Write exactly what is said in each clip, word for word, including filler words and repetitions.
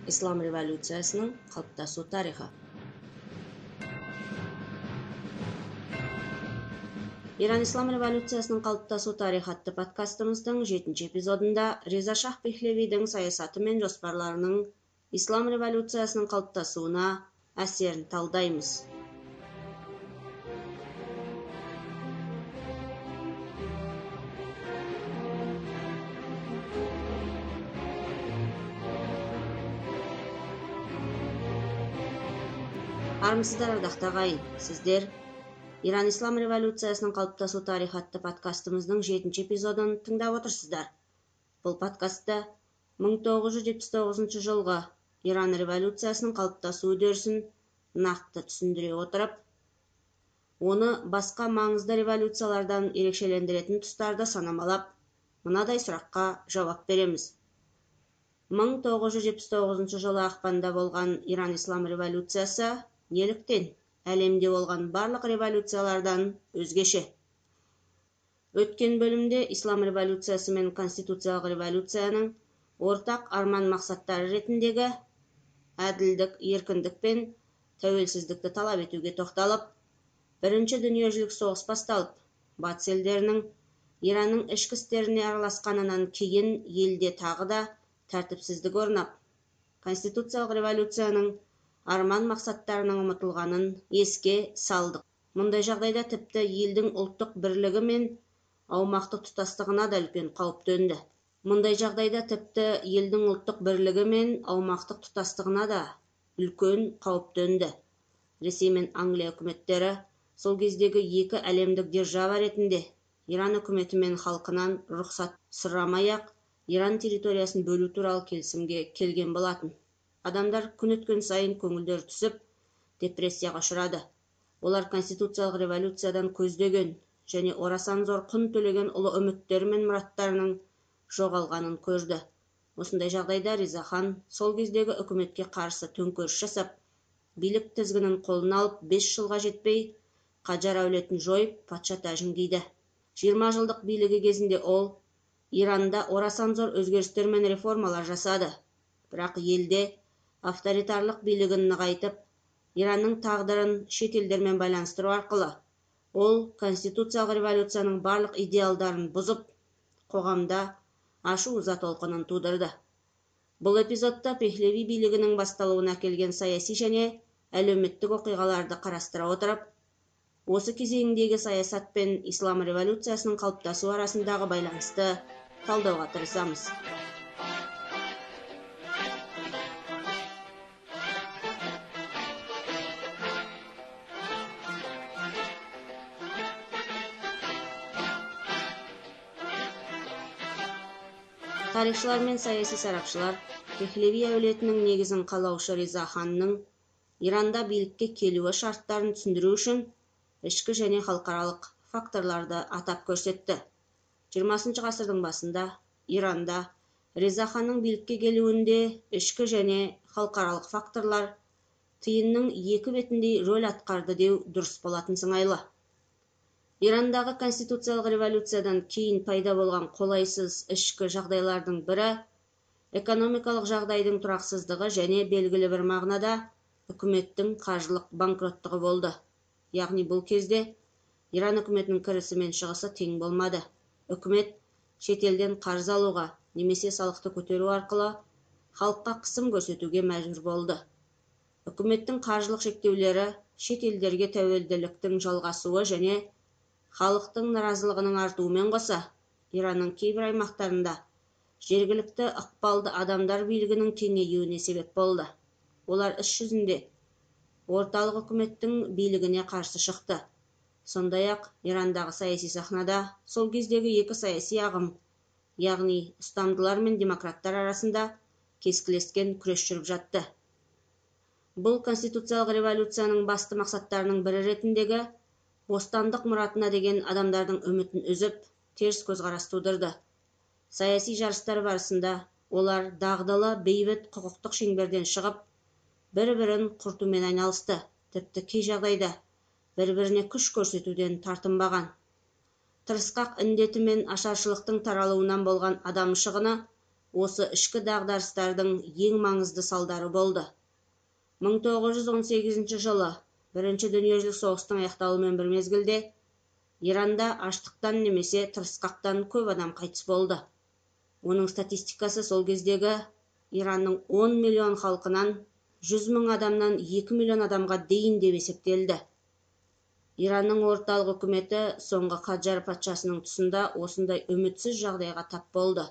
Ислам революциясының қалыптасу тарихы. Иран ислам революциясының қалыптасу тарихы атты подкастымыздың жетінші эпизодында Реза Шах Пехлевидің саясаты мен жоспарларының ислам революциясының қалыптасуына әсерін талдаймыз. Армысыздар, ардақты ағайын. Сіздер Иран ислам революциясының қалыптасу тарихы атты подкастымыздың жетінші эпизодын тыңдап отырсыздар. Бұл подкастта мың тоғыз жүз жетпіс тоғызыншы жылғы Иран революциясының қалыптасу үдерісін нақты түсіндіре отырып, оны басқа маңызды революциялардан ерекшелендіретін тұстарды санамалап, мынадай сұраққа жауап береміз. мың тоғыз жүз жетпіс тоғызыншы жылы ақпанда болған Иран ислам революциясы неліктен әлемде болған барлық революциялардан өзгеше? Өткен бөлімде ислам революциясы мен конституциялық революцияның ортақ арман мақсаттары ретіндегі әділдік, еркіндік пен тәуелсіздікті талап етуге тоқталып, бірінші дүниежүзілік соғыс басталып, батыс елдерінің Иранның ішкі істеріне араласқанынан кейін елде тағы да тәртіпсіздік орнап, конституциялық революцияның арман мақсаттарының ұмытылғанын еске салдық. Мұндай жағдайда тіпті елдің ұлттық бірлігі мен аумақтық тұтастығына да үлкен қауіп төнді. Мұндай жағдайда тіпті елдің ұлттық бірлігі мен аумақтық тұтастығына да үлкен қауіп төнді. Ресей мен Англия үкіметтері сол кездегі екі әлемдік держава ретінде Иран үкіметі мен халқынан рұқсат сұрамай-ақ Иран территориясын бөлу туралы келісімге келген болатын. Адамдар күн өткен сайын көңілдері түсіп, депрессияға ұшырады. Олар конституциялық революциядан көздеген және орасан зор құн төлеген ұлы үміттері мен мұраттарының жоғалғанын көрді. Осындай жағдайда Реза хан сол кездегі үкіметке қарсы төңкеріс жасап, билік тізгінін қолына алып, бес жылға жетпей Қаджар әулетін жойып, патша тәжін киді. жиырма жылдық билігі кезінде ол Иранда орасан зор өзгерістер мен реформалар жасады. Бірақ елде авторитарлық билігін нығайтып, Иранның тағдырын шет елдермен байланыстыру арқылы ол конституциялық революцияның барлық идеалдарын бұзып, қоғамда ашу-ыза толқынын тудырды. Бұл эпизодта Пехлеви билігінің басталуына келген саяси және әлеуметтік оқиғаларды қарастыра отырып, осы кезеңдегі саясат пен ислам революциясының қалыптасу арасындағы байланысты талдауға тырысамыз. Тарихшылар мен саяси сарапшылар Пехлеви әулетінің негізін қалаушы Реза ханның Иранда билікке келуі шарттарын түсіндіру үшін ішкі және халықаралық факторларды атап көрсетті. жиырмасыншы ғасырдың басында Иранда Реза ханның билікке келуінде ішкі және халықаралық факторлар тиынның екі бетіндей рөл атқарды деу дұрыс болатын сыңайлы. Ирандағы конституциялық революциядан кейін пайда болған қолайсыз ішкі жағдайлардың бірі экономикалық жағдайдың тұрақсыздығы және белгілі бір мағынада үкіметтің қаржылық банкроттығы болды. Яғни бұл кезде Иран үкіметінің кірісі мен шығысы тең болмады. Үкімет шетелден қарыз алуға немесе салықты көтеру арқылы халыққа қысым көрсетуге мәжбүр болды. Үкіметтің қаржылық шектеулері шет елдерге тәуелділіктің жалғасуы және халықтың наразылығының артуымен қоса, Иранның кейбір аймақтарында жергілікті ықпалды адамдар билігінің кеңеюіне себеп болды. Олар іс жүзінде орталық үкіметтің билігіне қарсы шықты. Сондай-ақ Ирандағы саяси сахнада сол кездегі екі саяси ағым, яғни ұстамдылар мен демократтар арасында кескілескен күрес жүріп жатты. Бұл конституциялық революцияның басты мақсаттарының бірі ретіндегі бостандық мұратына деген адамдардың үмітін үзіп, теріс көзқарас тудырды. Саяси жарыстар барысында олар дағдылы бейбіт құқықтық шеңберден шығып, бір-бірін құртумен айналысты. Тіпті кей жағдайда бір-біріне күш көрсетуден тартынбаған. Тырысқақ індеті мен ашаршылықтың таралуынан болған адам шығыны осы ішкі дағдарыстардың ең маңызды салдары болды. мың тоғыз жүз он сегізінші жылы Бірінші дүниежүзілік соғыстың аяқталуымен бір мезгілде Иранда аштықтан немесе тырысқақтан көп адам қайтыс болды. Оның статистикасы сол кездегі Иранның он миллион халқынан жүз мың адамнан екі миллион адамға дейін деп есептелді. Иранның орталық үкіметі соңғы Қаджар патшасының тұсында осындай үмітсіз жағдайға тап болды.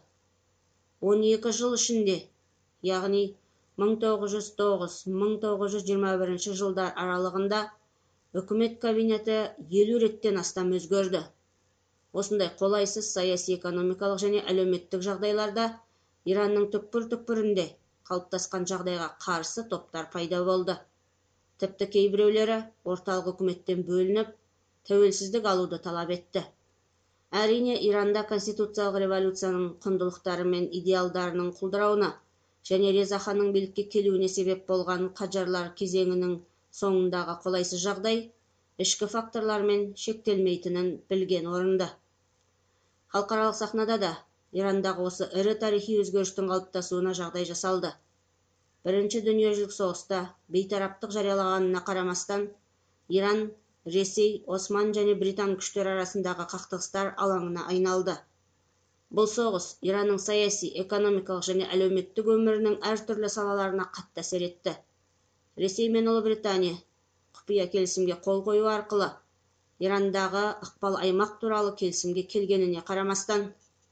он екі жыл ішінде, яғни мың тоғыз жүз тоғыз - мың тоғыз жүз жиырма бірінші жылдар аралығында үкімет кабинеті елу реттен астам өзгерді. Осындай қолайсыз саяси, экономикалық және әлеуметтік жағдайларда Иранның түкпір-түкпірінде қалыптасқан жағдайға қарсы топтар пайда болды. Тіпті кейбіреулері орталық үкіметтен бөлініп, тәуелсіздік алуды талап етті. Әрине, Иранда конституциялық революцияның құндылықтары мен идеалдарының құлдырауына және Реза ханның билікке келуіне себеп болған Қаджарлар кезеңінің соңындағы қолайсыз жағдай ішкі факторлармен шектелмейтінін білген орынды. Халықаралық сахнада да Ирандағы осы ірі тарихи өзгерістің қалыптасуына жағдай жасалды. Бірінші дүниежүзілік соғыста бейтараптық жариялағанына қарамастан, Иран, Ресей, Осман және Британ күштері арасындағы қақтығыстар алаңына айналды. Бұл соғыс Иранның саяси, экономикалық және әлеуметтік өмірінің әртүрлі салаларына қатты әсер етті. Ресей мен Ұлыбритания құпия келісімге қол қою арқылы Ирандағы ықпал аймақ туралы келісімге келгеніне қарамастан,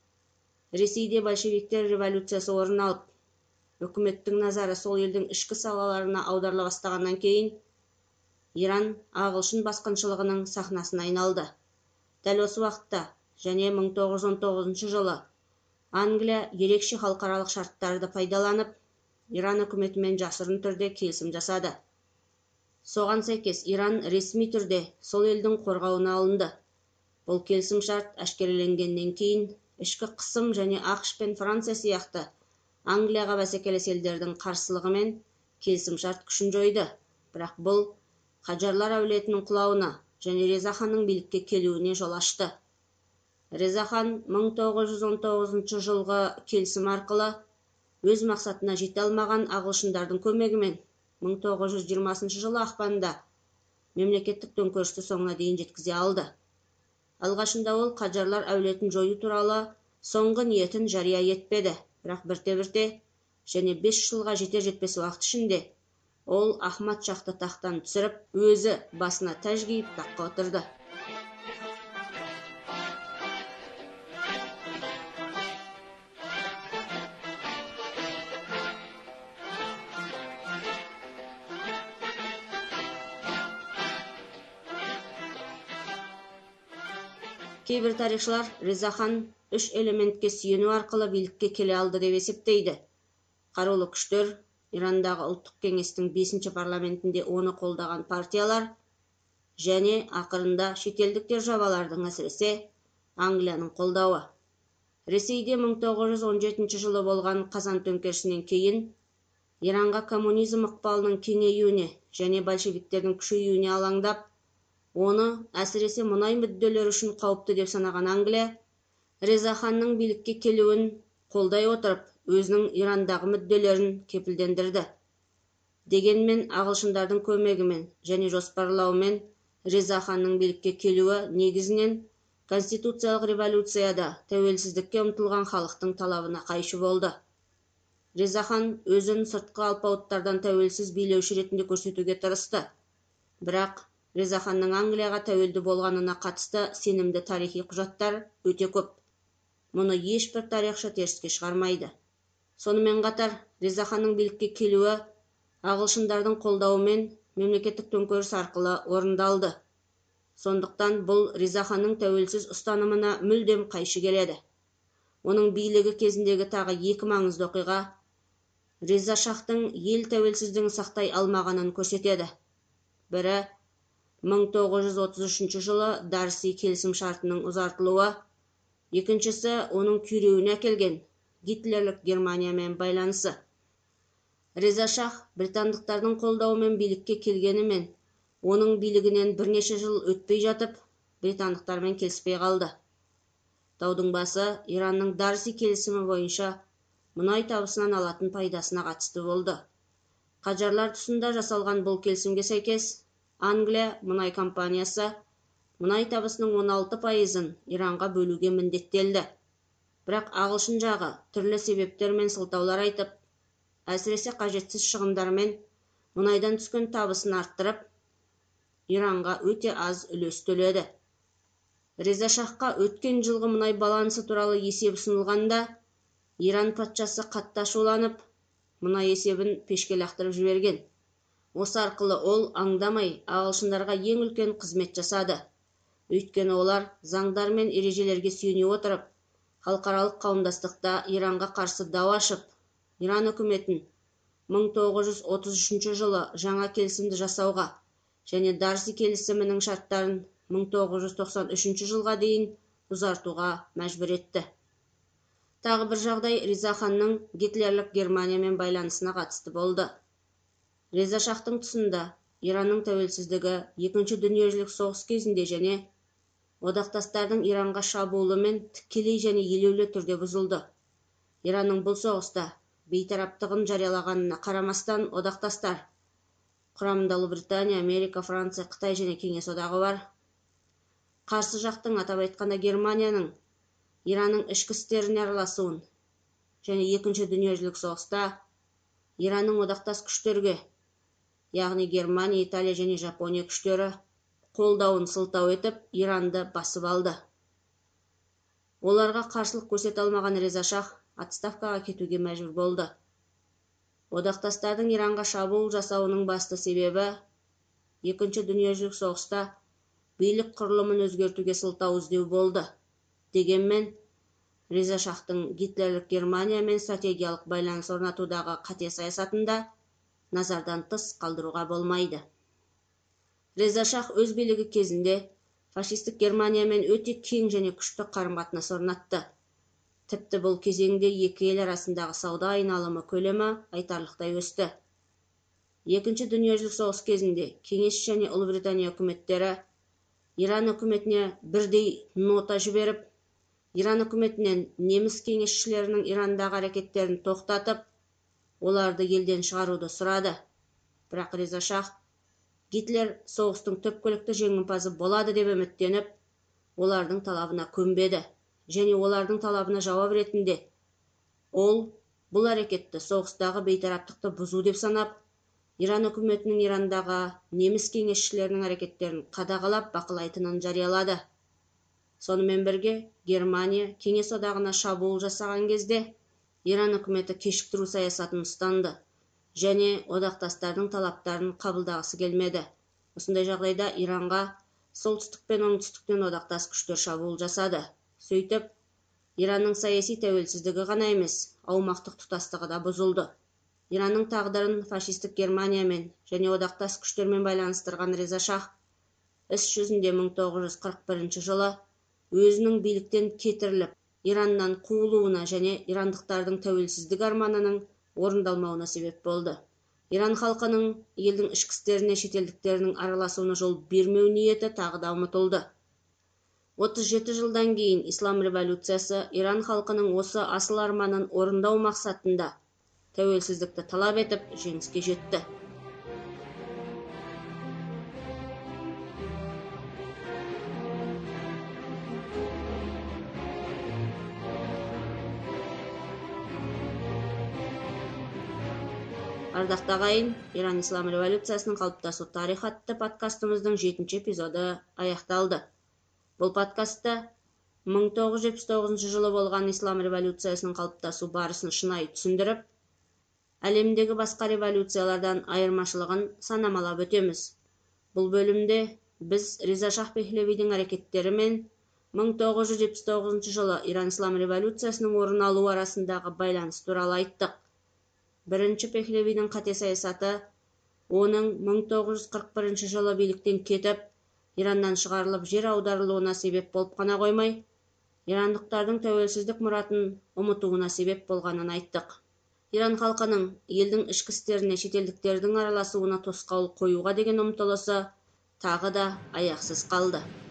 Ресейде большевиктер революциясы орын алып, үкіметтің назары сол елдің ішкі салаларына аударыла бастағаннан кейін, Иран ағылшын басқыншылығының сахнасына айналды. Дәл осы уақытта және мың тоғыз жүз он тоғызыншы жылы Англия ерекше халықаралық шарттарды пайдаланып, Иран үкіметімен жасырын түрде келісім жасады. Соған сәйкес Иран ресми түрде сол елдің қорғауына алынды. Бұл келісім шарт әшкереленгеннен кейін ішкі қысым және ақш пен Франция сияқты Англияға бәсекелес елдердің қарсылығымен келісім шарт күшін жойды. Бірақ бұл Қаджарлар әулетінің құлауына және Реза ханның билікке келуіне жол ашты. Реза хан мың тоғыз жүз он тоғызыншы жылғы келісім арқылы өз мақсатына жете алмаған ағылшындардың көмегімен мың тоғыз жүз жиырмасыншы жылы ақпанда мемлекеттік төңкерісті соңына дейін жеткізе алды. Алғашында ол Қаджарлар әулетін жою туралы соңғы ниетін жария етпеді, бірақ бірте-бірте және бес жылға жетер-жетпес уақыт ішінде ол Ахмад шахты тақтан түсіріп, өзі басына тәж киіп таққа отырды. Кейбір тарихшылар Реза хан үш элементке сүйену арқылы билікке келе алды деп есептейді. Қарулы күштер, Ирандағы ұлттық кеңестің бесінші парламентінде оны қолдаған партиялар және ақырында шетелдік державалардың, әсіресе Англияның қолдауы. Ресейде мың тоғыз жүз он жетінші жылы болған қазан төңкерісінен кейін Иранға коммунизм ықпалының кеңеюіне және большевиктердің күшеюіне алаңдап, оны әсіресе мұнай мүдделері үшін қауіпті деп санаған Англия, Реза ханның билікке келуін қолдай отырып, өзінің Ирандағы мүдделерін кепілдендірді. Дегенмен ағылшындардың көмегімен және жоспарлауымен Реза ханның билікке келуі негізінен конституциялық революцияда тәуелсіздікке ұмтылған халықтың талабына қайшы болды. Реза хан өзін сыртқы алпауыттардан тәуелсіз билеуші ретінде көрсетуге тырысты. Бірақ Реза ханның Англияға тәуелді болғанына қатысты сенімді тарихи құжаттар өте көп. Мұны ешбір тарихшы теріске шығармайды. Сонымен қатар, Реза ханның билікке келуі ағылшындардың қолдауымен мемлекеттік төңкеріс арқылы орындалды. Сондықтан бұл Реза ханның тәуелсіз ұстанымына мүлдем қайшы келеді. Оның билігі кезіндегі тағы екі маңызды оқиға Реза шахтың ел тәуелсіздігін сақтай алмағанын көрсетеді. Бірі мың тоғыз жүз отыз үшінші жылы Дарси келісім шартының ұзартылуы, екіншісі оның күйреуіне әкелген Гитлерлік Германиямен байланысы. Реза шах британдықтардың қолдауымен билікке келгенімен, оның билігінен бірнеше жыл өтпей жатып, британдықтармен келіспей қалды. Таудың басы Иранның Дарси келісімі бойынша мұнай табысынан алатын пайдасына қатысты болды. Қажарлар тұсында жасалған бұл келісімге сәйкес, Англия мұнай компаниясы мұнай табысының он алты пайызын Иранға бөлуге міндеттелді. Бірақ ағылшын жағы түрлі себептер мен сылтаулар айтып, әсіресе қажетсіз шығындармен мұнайдан түскен табысын арттырып, Иранға өте аз үлес төледі. Реза Шахқа өткен жылғы мұнай балансы туралы есеп ұсынылғанда, Иран патшасы қатты ашуланып, мұнай есебін пешке лақтырып жіберген. Осы арқылы ол аңдамай ағылшындарға ең үлкен қызмет жасады. Өйткені олар заңдар мен ережелерге сүйене отырып, халықаралық қауымдастықта Иранға қарсы дау ашып, Иран үкіметін мың тоғыз жүз отыз үшінші жылы жаңа келісімді жасауға және Дарси келісімінің шарттарын мың тоғыз жүз тоқсан үшінші жылға дейін ұзартуға мәжбүр етті. Тағы бір жағдай Реза ханның гитлерлік Германиямен байланысына қатысты болды. Реза Шахтың тұсында Иранның тәуелсіздігі екінші дүниежүзілік соғыс кезінде және одақтастардың Иранға шабуылымен тікелей және елеулі түрде бұзылды. Иранның бұл соғыста бейтараптығын жариялағанына қарамастан одақтастар, құрамында Ұлыбритания, Америка, Франция, Қытай және Кеңес одағы бар, қарсы жақтың, атап айтқанда Германияның Иранның ішкі істеріне араласуын және екінші дүниежүзілік соғыста Иранның одақтас күштерге, яғни Германия, Италия және Жапония күштері қолдауын сылтау етіп, Иранды басып алды. Оларға қарсылық көрсете алмаған Реза Шах отставкаға кетуге мәжбүр болды. Одақтастардың Иранға шабуыл жасауының басты себебі екінші дүниежүзілік соғыста билік құрылымын өзгертуге сылтау іздеу болды. Дегенмен, Реза Шахтың гитлерлік Германиямен стратегиялық байланыс орнатудағы қате саясатында назардан тыс қалдыруға болмайды. Реза Шах өз билігі кезінде фашистік Германиямен өте кең және күшті қарым-қатынас орнатты. Тіпті бұл кезеңде екі ел арасындағы сауда айналымы көлемі айтарлықтай өсті. Екінші дүниежүзілік соғыс кезінде Кеңес және Ұлыбритания үкіметтері Иран үкіметіне бірдей нота жіберіп, Иран үкіметінен неміс кеңесшілерінің Ирандағы әрекеттерін тоқтатып, оларды елден шығаруды сұрады. Бірақ Реза Шах Гитлер соғыстың түпкілікті жеңімпазы болады деп үміттеніп, олардың талабына көнбеді және олардың талабына жауап ретінде ол бұл әрекетті соғыстағы бейтараптықты бұзу деп санап, Иран үкіметінің Ирандағы неміс кеңесшілерінің әрекеттерін қадағалап бақылайтынын жариялады. Сонымен бірге, Германия Кеңес одағына шабуыл жасаған кезде Иран үкіметі кешіктіру саясатын ұстанды және одақтастардың талаптарын қабылдағысы келмеді. Осындай жағдайда Иранға солтүстік пен оңтүстіктен одақтас күштер шабуыл жасады. Сөйтіп, Иранның саяси тәуелсіздігі ғана емес, аумақтық тұтастығы да бұзылды. Иранның тағдырын фашистік Германиямен және одақтас күштермен байланыстырған Реза Шах іс жүзінде мың тоғыз жүз қырық бірінші жылы өзінің биліктен кетіріліп, Ираннан қуылуына және ирандықтардың тәуелсіздік арманының орындалмауына себеп болды. Иран халқының елдің ішкі істеріне шетелдіктерінің араласуына жол бермеу ниеті тағы да ұмытылды. отыз жеті жылдан кейін ислам революциясы Иран халқының осы асыл арманын орындау мақсатында тәуелсіздікті талап етіп жеңіске жетті. Ардақты ағайын, Иран ислам революциясының қалыптасу тарихы атты подкастымыздың жетінші эпизоды аяқталды. Бұл подкастта мың тоғыз жүз жетпіс тоғызыншы жылы болған ислам революциясының қалыптасу барысын шынайы түсіндіріп, әлемдегі басқа революциялардан айырмашылығын санамалап өтеміз. Бұл бөлімде біз Реза Шах Пехлевидің әрекеттері мен мың тоғыз жүз жетпіс тоғызыншы жылы Иран ислам революциясының орын алуы арасындағы байланыс туралы айттық. Бірінші Пехлевидің қате саясаты, оның мың тоғыз жүз қырық бірінші жылы биліктен кетіп, Ираннан шығарылып жер аударылуына себеп болып қана қоймай, ирандықтардың тәуелсіздік мұратын ұмытуына себеп болғанын айттық. Иран халқының елдің ішкі істеріне шетелдіктердің араласуына тосқауыл қоюға деген ұмтылысы тағы да аяқсыз қалды.